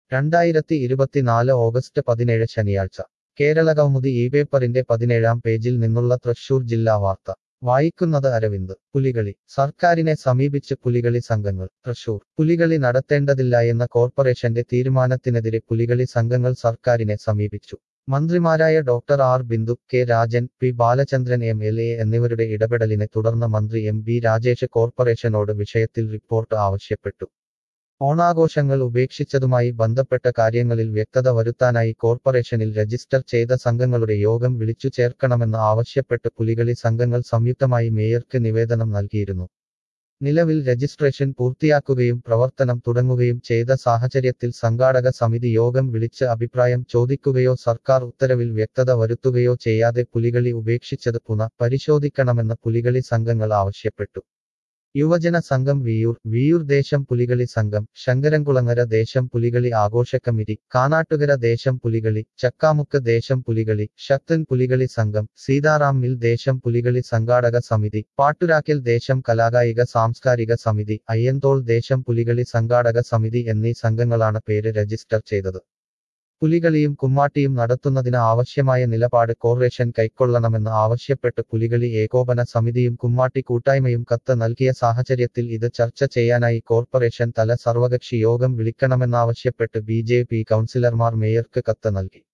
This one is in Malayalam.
2024 ഓഗസ്റ്റ് 17 ശനിയാഴ്ച കേരളകൗമുദി ഈ പേപ്പറിന്റെ 17-ാം പേജിൽ നിന്നുള്ള തൃശൂർ ജില്ലാ വാർത്ത വായിക്കുന്നത് അരവിന്ദ്. പുലികളി സർക്കാരിനെ സമീപിച്ച് പുലികളി സംഘങ്ങൾ. തൃശൂർ പുലികളി നടത്തേണ്ടതില്ല എന്ന കോർപ്പറേഷന്റെ തീരുമാനത്തിനെതിരെ പുലികളി സംഘങ്ങൾ സർക്കാരിനെ സമീപിച്ചു. മന്ത്രിമാരായ doctor R Bindu, K Rajan, P Balachandran MLA എന്നിവരുടെ ഇടപെടലിനെ തുടർന്ന് മന്ത്രി MB രാജേഷ് കോർപ്പറേഷനോട് വിഷയത്തിൽ റിപ്പോർട്ട് ആവശ്യപ്പെട്ടു. ഓണാഘോഷങ്ങൾ ഉപേക്ഷിച്ചതുമായി ബന്ധപ്പെട്ട കാര്യങ്ങളിൽ വ്യക്തത വരുത്താനായി കോർപ്പറേഷനിൽ രജിസ്റ്റർ ചെയ്ത സംഘങ്ങളുടെ യോഗം വിളിച്ചു ചേർക്കണമെന്ന് ആവശ്യപ്പെട്ട് പുലികളി സംഘങ്ങൾ സംയുക്തമായി മേയർക്ക് നിവേദനം നൽകിയിരുന്നു. നിലവിൽ രജിസ്ട്രേഷൻ പൂർത്തിയാക്കുകയും പ്രവർത്തനം തുടങ്ങുകയും ചെയ്ത സാഹചര്യത്തിൽ സംഘാടക സമിതി യോഗം വിളിച്ച് അഭിപ്രായം ചോദിക്കുകയോ സർക്കാർ ഉത്തരവിൽ വ്യക്തത വരുത്തുകയോ ചെയ്യാതെ പുലികളി ഉപേക്ഷിച്ചത് പരിശോധിക്കണമെന്ന് പുലികളി സംഘങ്ങൾ ആവശ്യപ്പെട്ടു. യുവജന സംഘം വിയൂർ ദേശം പുലികളി സംഘം, ശങ്കരൻകുളങ്ങര ദേശം പുലികളി ആഘോഷ കമ്മിറ്റി, കാനാട്ടുകര ദേശം പുലികളി, ചക്കാമുക്ക് ദേശം പുലികളി, ശക്തൻ പുലികളി സംഘം, സീതാറാം മിൽ ദേശം പുലികളി സംഘാടക സമിതി, പാട്ടുരാക്കൽ ദേശം കലാകായിക സാംസ്കാരിക സമിതി, അയ്യന്തോൾ ദേശം പുലികളി സംഘാടക സമിതി എന്നീ സംഘങ്ങളാണ് പേര് രജിസ്റ്റർ ചെയ്തത്. പുലികളിയും കുമ്മാട്ടിയും നടത്തുന്നതിന് ആവശ്യമായ നിലപാട് കോർപ്പറേഷൻ കൈക്കൊള്ളണമെന്ന് ആവശ്യപ്പെട്ട് പുലികളി ഏകോപന സമിതിയും കുമ്മാട്ടി കൂട്ടായ്മയും കത്ത് നൽകിയ സാഹചര്യത്തിൽ ഇത് ചർച്ച ചെയ്യാനായി കോർപ്പറേഷൻ തല സർവകക്ഷി യോഗം വിളിക്കണമെന്നാവശ്യപ്പെട്ട് BJP കൗൺസിലർമാർ മേയർക്ക് കത്ത് നൽകി.